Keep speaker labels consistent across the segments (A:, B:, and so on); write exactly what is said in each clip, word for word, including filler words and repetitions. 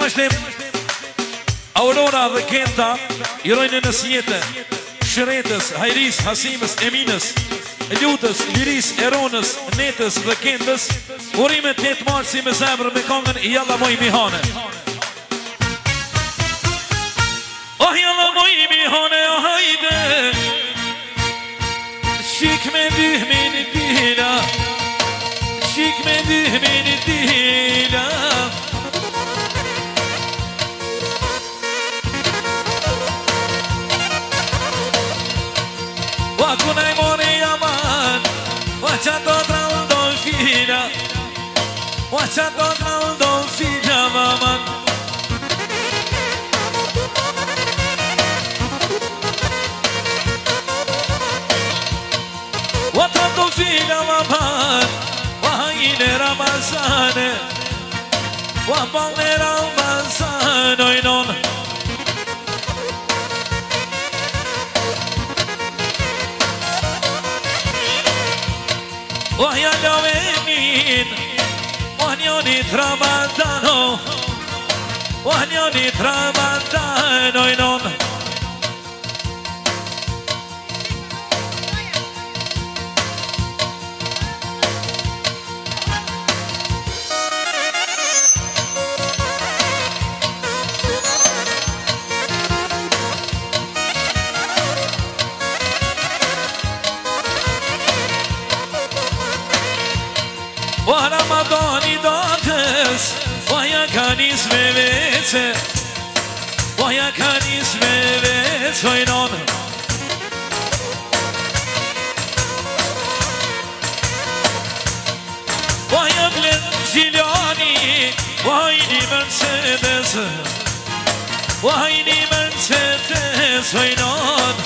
A: vazhdim Aurora dhe Kenta i rojnë në sjetë Shretës, Hajris, Hasimës, Eminës Lutës, Liris, Eronës, Netës dhe Kentës Urime të jetë marësi me zemrë me kongën Jalla moj mihane Oh jalla moj mihane, oh hajde Shik me dyhmin dila Shik me dyhmin dila Wa kunaj mori aman Wa qato traldon fila Wa qato traldon fila maman Wa traldon fila maman Wa hajne Ramazane Wa balne Ramazane Ojnon Wahja lovenin Wahnjonit Ramadano Wahnjonit Ramadano Ojnon Wa Ramadani datës Wahja kanis me vece Wahja kanis me vece Ojnon Wahja blen Gjilani Wahjni Mercedes Wahjni Mercedes Ojnon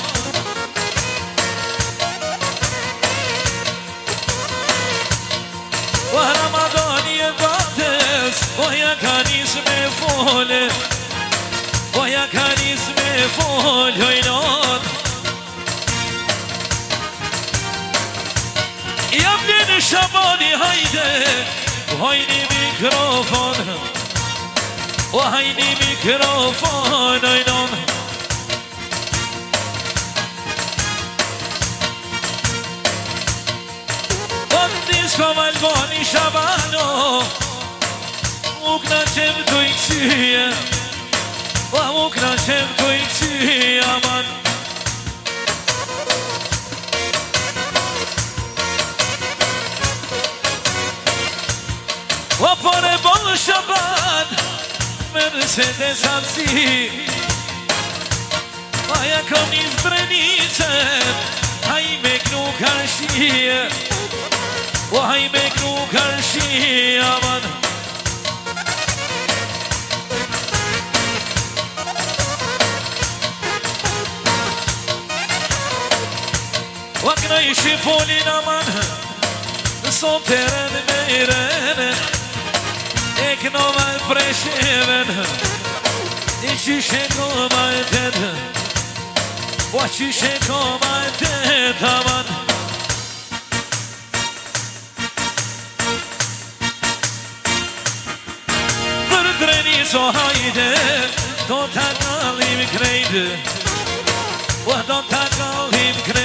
A: Wa Ramadani e datës Wahja kanis me fole Wahja kanis me fole Ojnon Javne në Shabani hajde Hajni mikrofon Hajni mikrofon Ojnon Kom Albani Shabano Muk në qem të i kësyje Wa muk në qem të i kësyje aman Wa pare bolë Shaban Mercedes Ansi Wa ja kom një zbrenicet Haj me knu kashije Wahaj me knu kërshi aman Wakna ishi folin aman Son teren me rene Ekno mal presheven Ishi sheko mal ted Wachi sheko mal ted aman So hajde, do ta kallim krejt Wa do ta kallim krejt